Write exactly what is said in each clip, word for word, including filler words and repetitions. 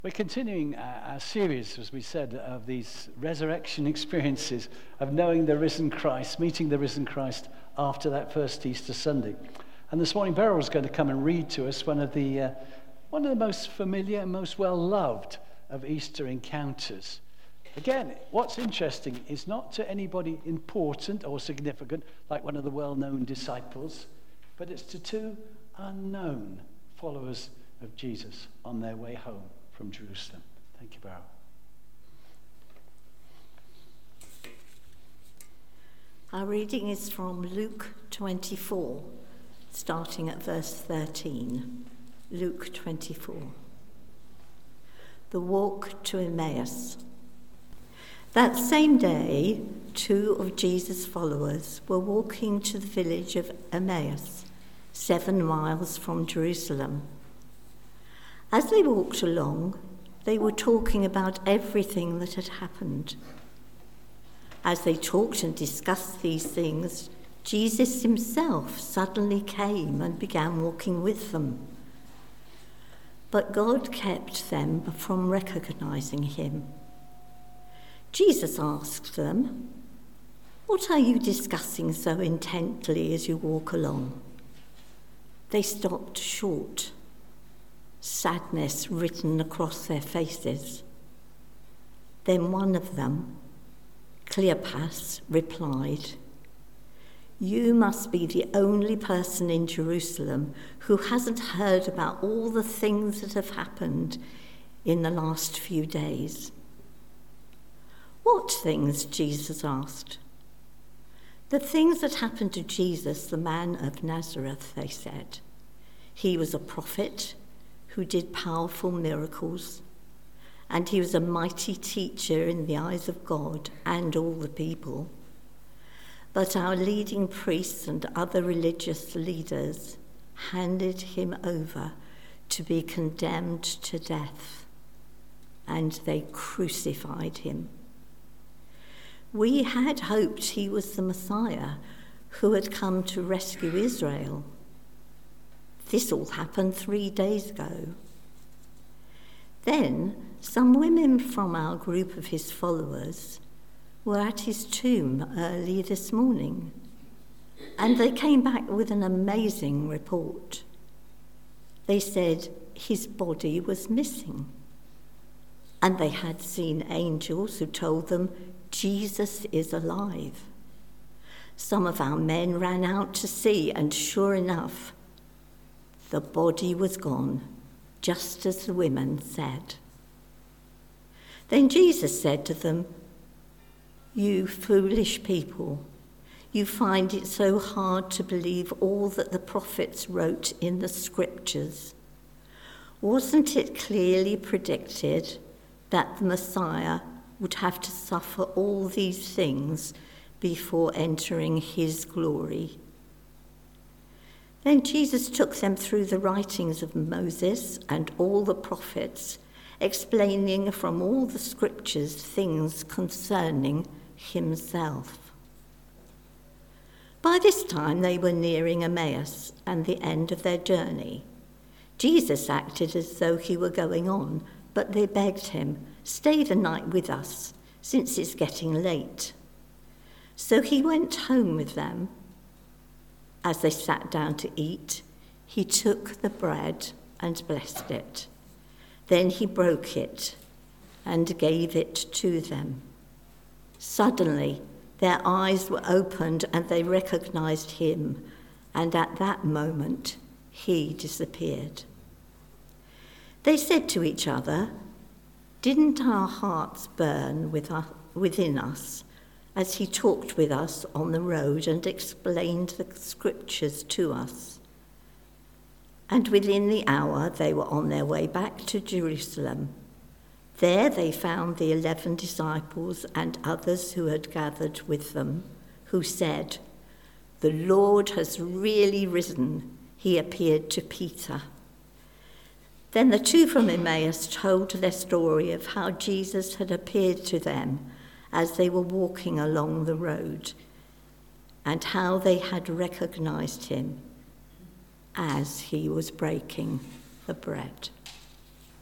We're continuing our, our series, as we said, of these resurrection experiences of knowing the risen Christ, meeting the risen Christ after that first Easter Sunday. And this morning, Beryl is going to come and read to us one of the uh, one of the most familiar and most well-loved of Easter encounters. Again, what's interesting is not to anybody important or significant, like one of the well-known disciples, but it's to two unknown followers of Jesus on their way home from Jerusalem. Thank you, Beryl. Our reading is from Luke twenty-four, starting at verse thirteen. Luke twenty-four. The walk to Emmaus. That same day, two of Jesus' followers were walking to the village of Emmaus, seven miles from Jerusalem. As they walked along, they were talking about everything that had happened. As they talked and discussed these things, Jesus himself suddenly came and began walking with them. But God kept them from recognizing him. Jesus asked them, "What are you discussing so intently as you walk along?" They stopped short, sadness written across their faces. Then one of them, Cleopas, replied, "You must be the only person in Jerusalem who hasn't heard about all the things that have happened in the last few days." "What things?" Jesus asked. "The things that happened to Jesus, the man of Nazareth," they said. "He was a prophet who did powerful miracles, and he was a mighty teacher in the eyes of God and all the people. But our leading priests and other religious leaders handed him over to be condemned to death, and they crucified him. We had hoped he was the Messiah who had come to rescue Israel. This all happened three days ago." Then some women from our group of his followers were at his tomb early this morning, and they came back with an amazing report. They said his body was missing, and they had seen angels who told them Jesus is alive. Some of our men ran out to see, and sure enough, the body was gone, just as the women said. Then Jesus said to them, "You foolish people, you find it so hard to believe all that the prophets wrote in the scriptures. Wasn't it clearly predicted that the Messiah would have to suffer all these things before entering his glory?" Then Jesus took them through the writings of Moses and all the prophets, explaining from all the scriptures things concerning himself. By this time they were nearing Emmaus and the end of their journey. Jesus acted as though he were going on, but they begged him, "Stay the night with us, since it's getting late." So he went home with them. As they sat down to eat, he took the bread and blessed it. Then he broke it and gave it to them. Suddenly, their eyes were opened and they recognized him, and at that moment, he disappeared. They said to each other, "Didn't our hearts burn within us as he talked with us on the road and explained the scriptures to us?" And within the hour they were on their way back to Jerusalem. There they found the eleven disciples and others who had gathered with them, who said, "The Lord has really risen. He appeared to Peter." Then the two from Emmaus told their story of how Jesus had appeared to them as they were walking along the road, and how they had recognized him as he was breaking the bread.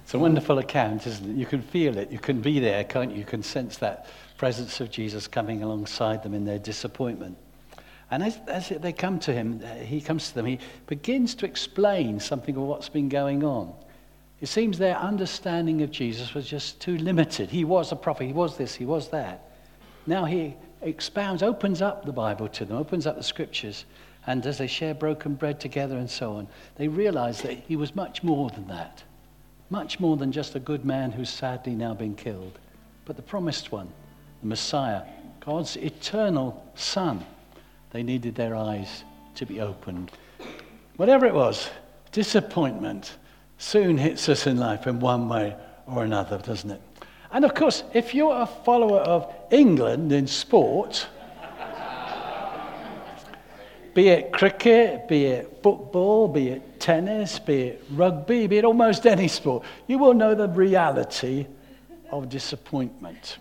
It's a wonderful account, isn't it? You can feel it. You can be there, can't you? You can sense that presence of Jesus coming alongside them in their disappointment. And as, as they come to him, he comes to them, he begins to explain something of what's been going on. It seems their understanding of Jesus was just too limited. He was a prophet, he was this, he was that. Now he expounds, opens up the Bible to them, opens up the scriptures, and as they share broken bread together and so on, they realize that he was much more than that. Much more than just a good man who's sadly now been killed, but the promised one, the Messiah, God's eternal Son. They needed their eyes to be opened. Whatever it was, disappointment soon hits us in life in one way or another, doesn't it? And of course, if you're a follower of England in sport, be it cricket, be it football, be it tennis, be it rugby, be it almost any sport, you will know the reality of disappointment.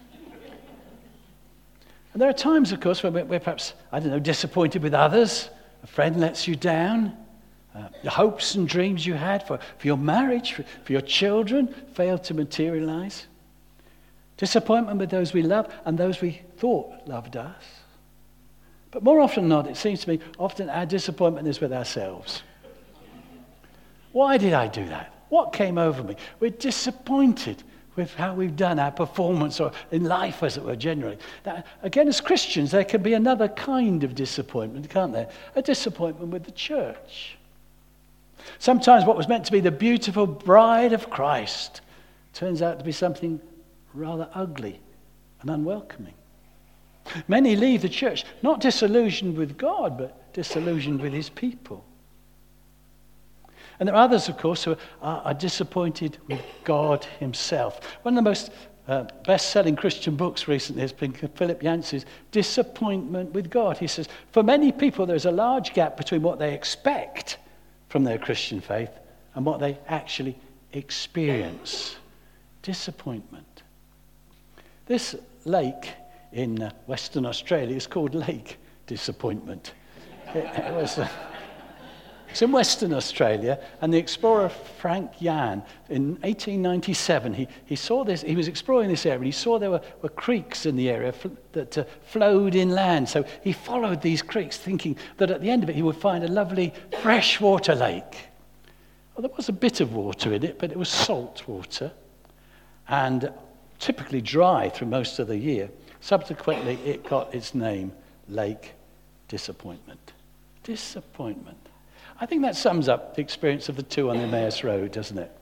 And there are times, of course, when we're perhaps, I don't know, disappointed with others. A friend lets you down. Uh, the hopes and dreams you had for, for your marriage, for, for your children, fail to materialize. Disappointment with those we love and those we thought loved us. But more often than not, it seems to me, often our disappointment is with ourselves. Why did I do that? What came over me? We're disappointed with how we've done our performance or in life, as it were, generally. Now, again, as Christians, there can be another kind of disappointment, can't there? A disappointment with the church. Sometimes what was meant to be the beautiful bride of Christ turns out to be something rather ugly and unwelcoming. Many leave the church not disillusioned with God, but disillusioned with his people. And there are others, of course, who are, are disappointed with God himself. One of the most uh, best-selling Christian books recently has been Philip Yancey's Disappointment with God. He says, for many people, there's a large gap between what they expect from their Christian faith and what they actually experience. Disappointment. This lake in uh, Western Australia is called Lake Disappointment. It, it was... Uh, It's in Western Australia, and the explorer Frank Yan, in eighteen ninety-seven, he, he saw this, he was exploring this area, and he saw there were, were creeks in the area fl- that uh, flowed inland. So he followed these creeks, thinking that at the end of it he would find a lovely freshwater lake. Well, there was a bit of water in it, but it was salt water, and typically dry through most of the year. Subsequently, it got its name, Lake Disappointment. Disappointment. I think that sums up the experience of the two on the Emmaus Road, doesn't it?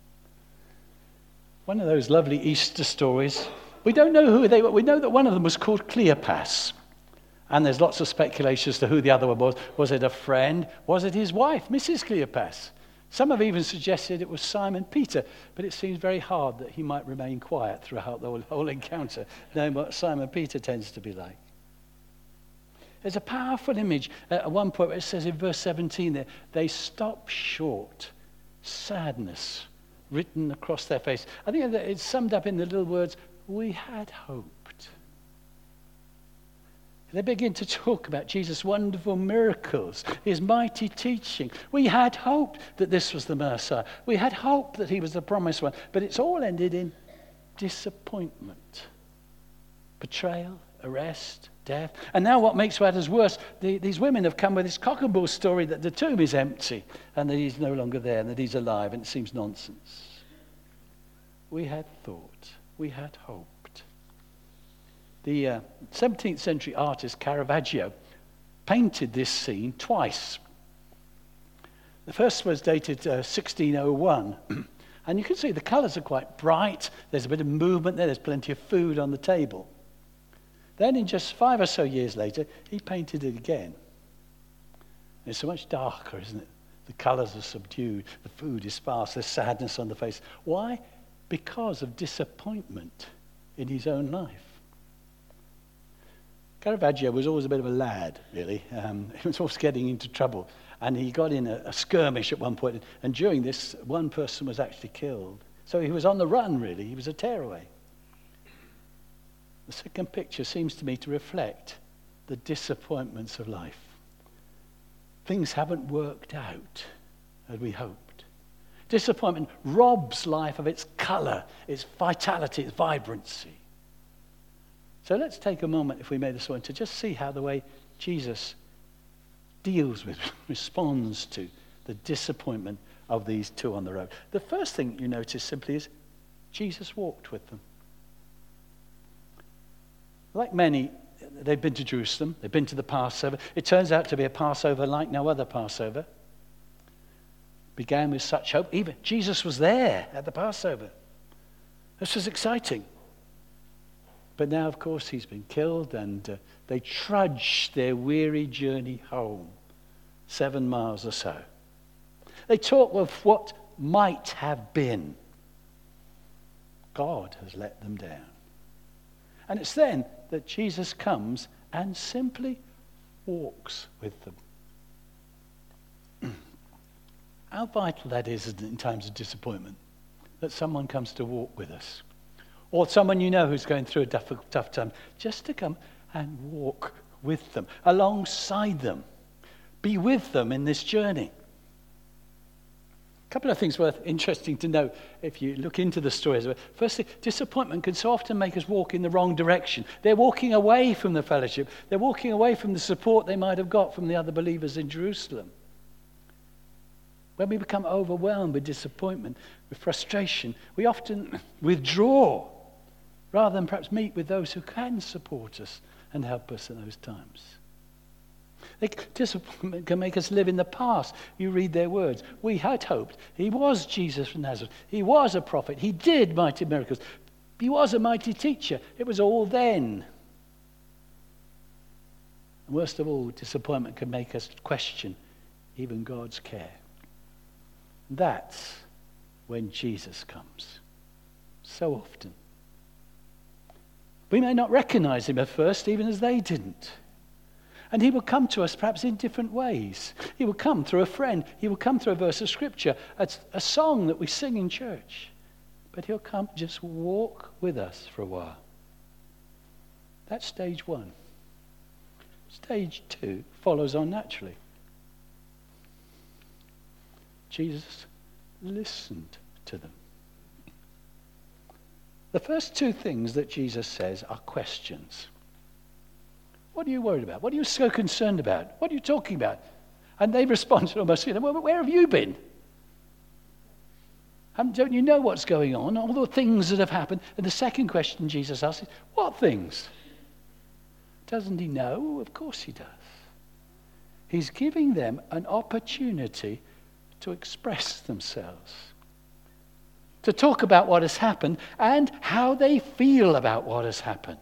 One of those lovely Easter stories. We don't know who they were. We know that one of them was called Cleopas. And there's lots of speculation as to who the other one was. Was it a friend? Was it his wife, Missus Cleopas? Some have even suggested it was Simon Peter, but it seems very hard that he might remain quiet throughout the whole, whole encounter, knowing what Simon Peter tends to be like. There's a powerful image at one point where it says in verse seventeen there, they stop short, sadness written across their face. I think that it's summed up in the little words, we had hoped. They begin to talk about Jesus' wonderful miracles, his mighty teaching. We had hoped that this was the Messiah. We had hoped that he was the promised one. But it's all ended in disappointment, betrayal, arrest, death. And now what makes matters worse, the, these women have come with this cock and bull story that the tomb is empty and that he's no longer there and that he's alive, and it seems nonsense. We had thought, we had hoped. The uh, seventeenth century artist Caravaggio painted this scene twice. The first was dated uh, sixteen oh one. And you can see the colours are quite bright. There's a bit of movement there. There's plenty of food on the table. Then in just five or so years later, he painted it again. It's so much darker, isn't it? The colours are subdued. The food is sparse. There's sadness on the face. Why? Because of disappointment in his own life. Caravaggio was always a bit of a lad, really. Um, he was always getting into trouble. And he got in a, a skirmish at one point. And during this, one person was actually killed. So he was on the run, really. He was a tearaway. The second picture seems to me to reflect the disappointments of life. Things haven't worked out as we hoped. Disappointment robs life of its colour, its vitality, its vibrancy. So let's take a moment, if we may this one, to just see how the way Jesus deals with, responds to the disappointment of these two on the road. The first thing you notice simply is Jesus walked with them. Like many, they've been to Jerusalem, they've been to the Passover. It turns out to be a Passover like no other Passover. Began with such hope. Even Jesus was there at the Passover. This was exciting. But now, of course, he's been killed, and uh, they trudge their weary journey home, seven miles or so. They talk of what might have been. God has let them down. And it's then that Jesus comes and simply walks with them. How vital that is in times of disappointment, that someone comes to walk with us. Or someone you know who's going through a tough, tough time, just to come and walk with them, alongside them, be with them in this journey. A couple of things worth interesting to know if you look into the stories. Firstly, disappointment can so often make us walk in the wrong direction. They're walking away from the fellowship. They're walking away from the support they might have got from the other believers in Jerusalem. When we become overwhelmed with disappointment, with frustration, we often withdraw rather than perhaps meet with those who can support us and help us in those times. Disappointment can make us live in the past. You read their words. We had hoped. He was Jesus from Nazareth. He was a prophet. He did mighty miracles. He was a mighty teacher. It was all then. And worst of all, disappointment can make us question even God's care. That's when Jesus comes. So often. We may not recognize him at first, even as they didn't. And he will come to us perhaps in different ways. He will come through a friend. He will come through a verse of scripture, a, a song that we sing in church. But he'll come just walk with us for a while. That's stage one. Stage two follows on naturally. Jesus listened to them. The first two things that Jesus says are questions. What are you worried about? What are you so concerned about? What are you talking about? And they respond almost, you know, well, where have you been? Um, don't you know what's going on? All the things that have happened. And the second question Jesus asks is, what things? Doesn't he know? Of course he does. He's giving them an opportunity to express themselves, to talk about what has happened and how they feel about what has happened.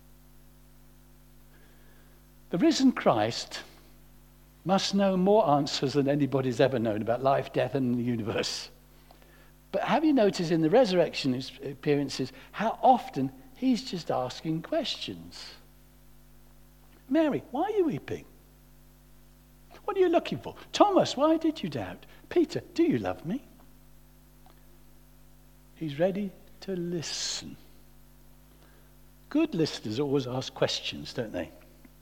The risen Christ must know more answers than anybody's ever known about life, death, and the universe. But have you noticed in the resurrection appearances how often he's just asking questions? Mary, why are you weeping? What are you looking for? Thomas, why did you doubt? Peter, do you love me? He's ready to listen. Good listeners always ask questions, don't they?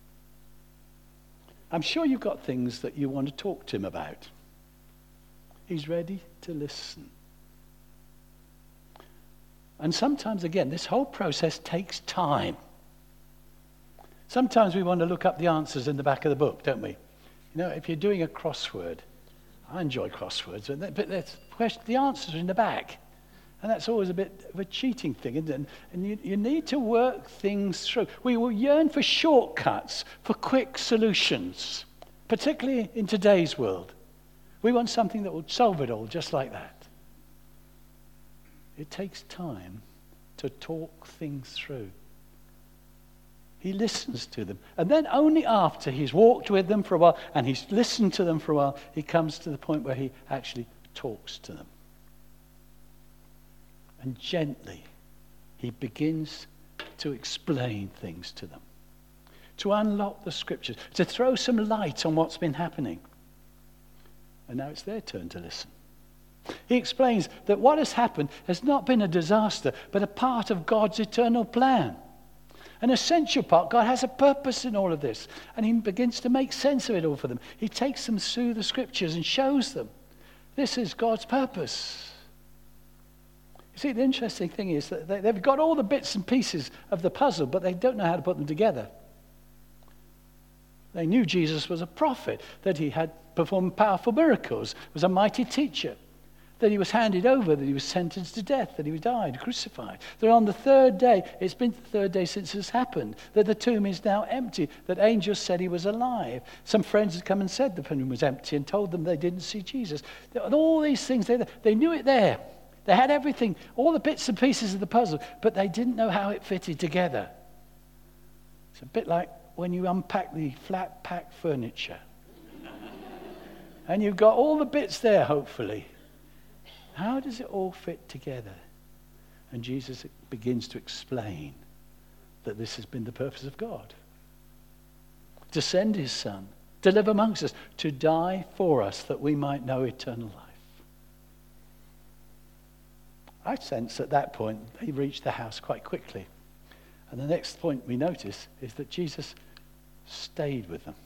I'm sure you've got things that you want to talk to him about. He's ready to listen. And sometimes, again, this whole process takes time. Sometimes we want to look up the answers in the back of the book, don't we? You know, if you're doing a crossword, I enjoy crosswords, but the answers are in the back. And that's always a bit of a cheating thing, isn't it? And you, you need to work things through. We will yearn for shortcuts, for quick solutions, particularly in today's world. We want something that will solve it all, just like that. It takes time to talk things through. He listens to them. And then only after he's walked with them for a while and he's listened to them for a while, he comes to the point where he actually talks to them. And gently, he begins to explain things to them, to unlock the scriptures, to throw some light on what's been happening. And now it's their turn to listen. He explains that what has happened has not been a disaster, but a part of God's eternal plan. An essential part. God has a purpose in all of this. And he begins to make sense of it all for them. He takes them through the scriptures and shows them This is God's purpose. You see, the interesting thing is that they, they've got all the bits and pieces of the puzzle, but they don't know how to put them together. They knew Jesus was a prophet, that he had performed powerful miracles, was a mighty teacher, that he was handed over, that he was sentenced to death, that he died, crucified. That on the third day, it's been the third day since this happened, that the tomb is now empty, that angels said he was alive. Some friends had come and said the tomb was empty and told them they didn't see Jesus. And all these things, they, they knew it there. They had everything, all the bits and pieces of the puzzle, but they didn't know how it fitted together. It's a bit like when you unpack the flat pack furniture. And you've got all the bits there, hopefully. How does it all fit together? And Jesus begins to explain that this has been the purpose of God. To send his son, to live amongst us, to die for us that we might know eternal life. I sense at that point they reached the house quite quickly. And the next point we notice is that Jesus stayed with them.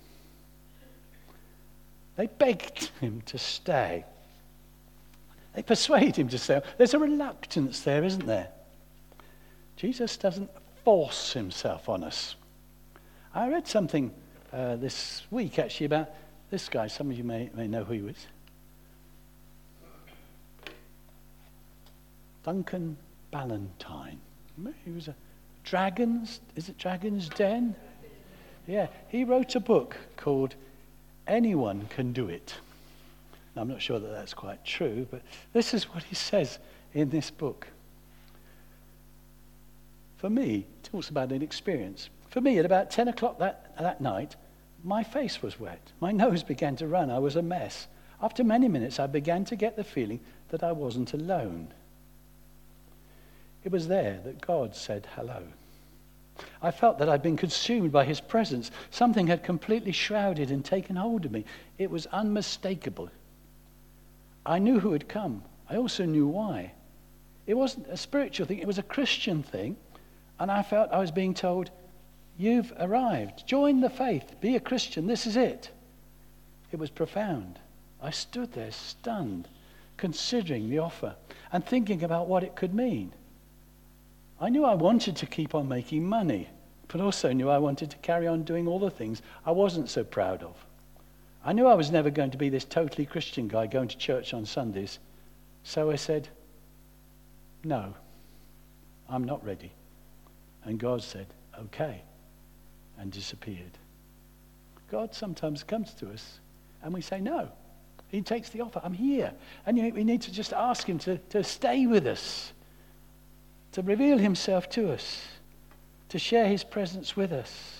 They begged him to stay. They persuade him to stay. There's a reluctance there, isn't there? Jesus doesn't force himself on us. I read something uh, this week actually about this guy. Some of you may, may know who he was. Duncan Ballantyne. He was a Dragon's, is it Dragon's Den? Yeah, he wrote a book called Anyone Can Do It. Now, I'm not sure that that's quite true, but this is what he says in this book. For me, he talks about an experience. For me, at about ten o'clock that, that night, my face was wet. My nose began to run. I was a mess. After many minutes, I began to get the feeling that I wasn't alone. It was there that God said hello. I felt that I'd been consumed by his presence. Something had completely shrouded and taken hold of me. It was unmistakable. I knew who had come. I also knew why. It wasn't a spiritual thing. It was a Christian thing. And I felt I was being told, you've arrived. Join the faith. Be a Christian. This is it. It was profound. I stood there stunned, considering the offer and thinking about what it could mean. I knew I wanted to keep on making money, but also knew I wanted to carry on doing all the things I wasn't so proud of. I knew I was never going to be this totally Christian guy going to church on Sundays. So I said, no, I'm not ready. And God said, okay, and disappeared. God sometimes comes to us and we say no. He takes the offer. I'm here. And you know, we need to just ask him to, to stay with us, to reveal himself to us, to share his presence with us.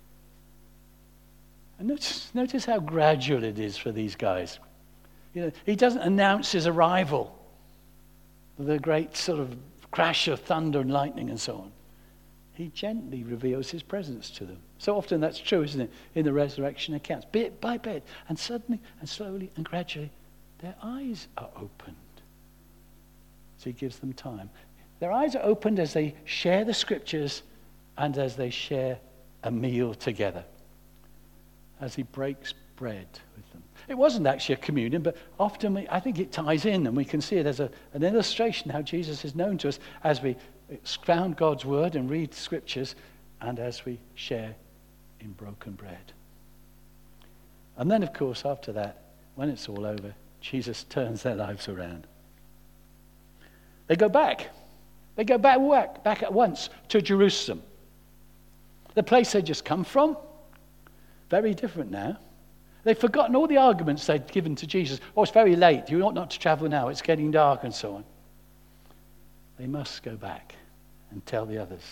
And notice, notice how gradual it is for these guys. You know, he doesn't announce his arrival with a great sort of crash of thunder and lightning and so on. He gently reveals his presence to them. So often that's true, isn't it, in the resurrection accounts, bit by bit, and suddenly and slowly and gradually, their eyes are opened. So he gives them time. Their eyes are opened as they share the scriptures and as they share a meal together, as he breaks bread with them. It wasn't actually a communion, but often we, I think it ties in, and we can see it as a, an illustration how Jesus is known to us as we expound God's word and read scriptures and as we share in broken bread. And then, of course, after that, when it's all over, Jesus turns their lives around. They go back. They go back, back, back at once to Jerusalem. The place they'd just come from, very different now. They've forgotten all the arguments they'd given to Jesus. Oh, it's very late. You ought not to travel now. It's getting dark and so on. They must go back and tell the others.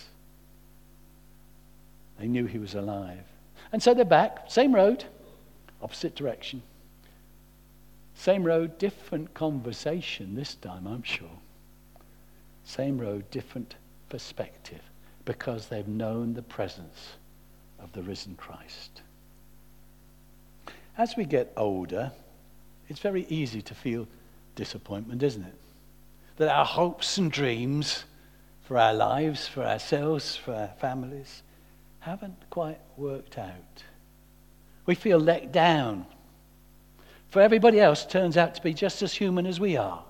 They knew he was alive. And so they're back. Same road, opposite direction. Same road, different conversation this time, I'm sure. Same road, different perspective, because they've known the presence of the risen Christ. As we get older, it's very easy to feel disappointment, isn't it? That our hopes and dreams for our lives, for ourselves, for our families, haven't quite worked out. We feel let down. for everybody else turns out to be just as human as we are.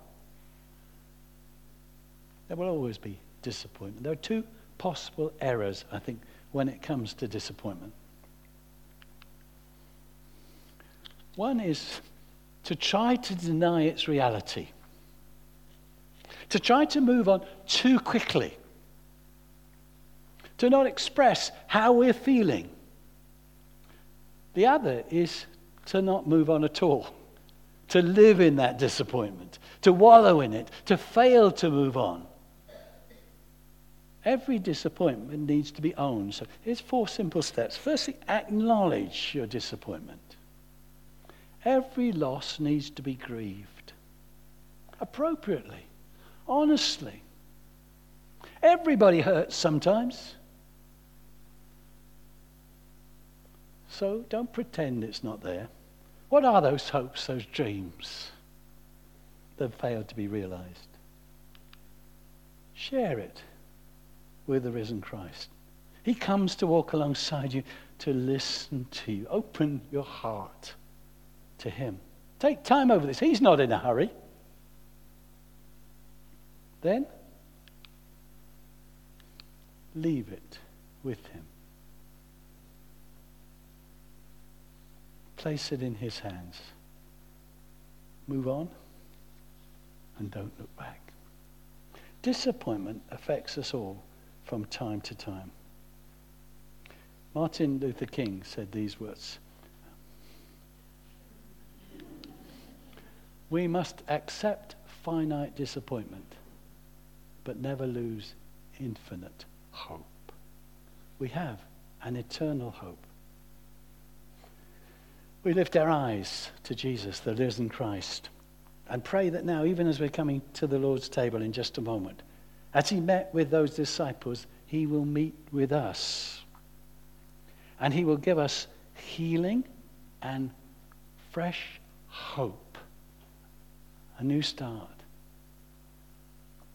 There will always be disappointment. There are two possible errors, I think, when it comes to disappointment. One is to try to deny its reality, to try to move on too quickly, to not express how we're feeling. The other is to not move on at all, to live in that disappointment, to wallow in it, to fail to move on. Every disappointment needs to be owned. So here's four simple steps. Firstly, acknowledge your disappointment. Every loss needs to be grieved appropriately, honestly. Everybody hurts sometimes. So don't pretend it's not there. What are those hopes, those dreams that failed to be realized? Share it with the risen Christ. He comes to walk alongside you, to listen to you. Open your heart to him. Take time over this. He's not in a hurry. Then, leave it with him. Place it in his hands. Move on and don't look back. Disappointment affects us all from time to time. Martin Luther King said these words: we must accept finite disappointment, but never lose infinite hope. We have an eternal hope. We lift our eyes to Jesus, the risen Christ, and pray that now, even as we're coming to the Lord's table in just a moment, as he met with those disciples, he will meet with us. And he will give us healing and fresh hope, a new start.